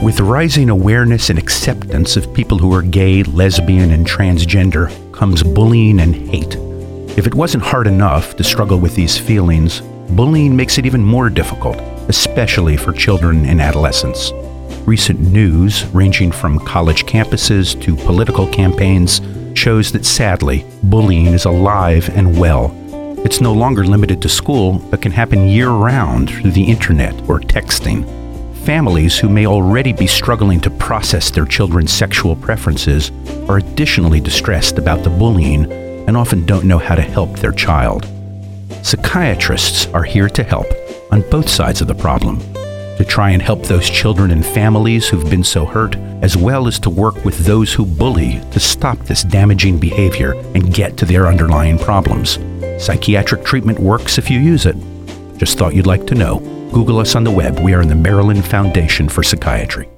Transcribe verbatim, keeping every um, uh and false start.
With rising awareness and acceptance of people who are gay, lesbian, and transgender comes bullying and hate. If it wasn't hard enough to struggle with these feelings, bullying makes it even more difficult, especially for children and adolescents. Recent news, ranging from college campuses to political campaigns, shows that sadly, bullying is alive and well. It's no longer limited to school, but can happen year-round through the internet or texting. Families who may already be struggling to process their children's sexual preferences are additionally distressed about the bullying and often don't know how to help their child. Psychiatrists are here to help on both sides of the problem, to try and help those children and families who've been so hurt, as well as to work with those who bully to stop this damaging behavior and get to their underlying problems. Psychiatric treatment works if you use it. Just thought you'd like to know. Google us on the web. We are in the Maryland Foundation for Psychiatry.